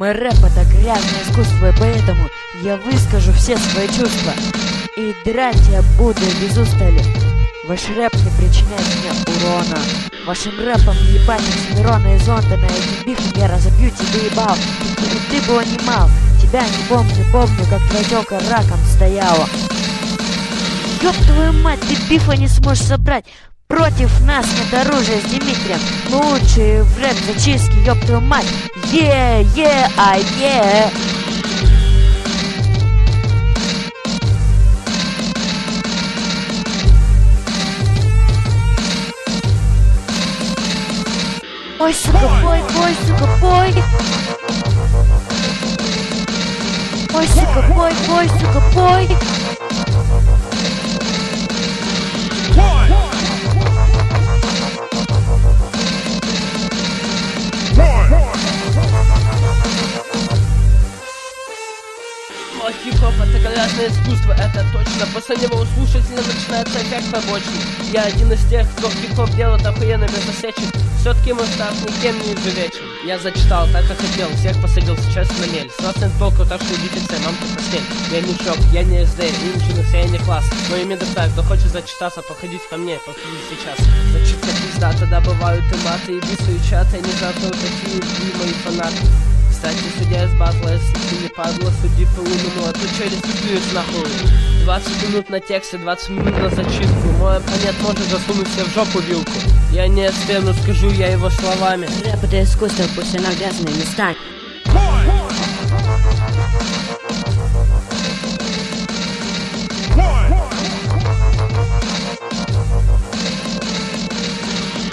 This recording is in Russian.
Мой рэп — это грязное искусство, и поэтому я выскажу все свои чувства. И драть я буду без устали. Ваш рэп не причиняет мне урона. Вашим рэпом ебать Оксимирона и Зонта. На этих бифах я разобью тебе ебал. Ты бы унимал. Тебя не помню, как твоя тёлка раком стояла. Ёб твою мать, ты бифа не сможешь собрать. Против нас нет оружия с Дмитрием. Мы лучшие в рэп зачистки, ёб твою мать. Е-е-а-е. Ой, сука, пой, сука, пой. Ой, сука, пой, сука, пой. Хип-хоп — это грязное искусство, это точно. После него у слушателя начинается эффект побочный. Я один из тех, кто хип-хоп делает охуенно без осечек. Все-таки мой старт никем не изувечен. Я зачитал так, как хотел, всех посадил сейчас на мель. С вас нет толку, так что идите все, мамка постель. Я не шок, я не СД, инженер, я не класс. Но ими доставь, кто хочет зачитаться, походить ко мне, подходи сейчас. Зачитка пизда, тогда бывают и маты, и бисы, и чаты. Я не знаю, кто такие мои фанаты. Кстати, судья из батла, если ты не падла, суди по лунному, а ты чё рисуешь нахуй? 20 минут на тексте, 20 минут на зачистку. Мой оппонент может засунуть себе в жопу вилку. Я не стену, скажу я его словами. Рэп — это искусство, пусть она грязные места.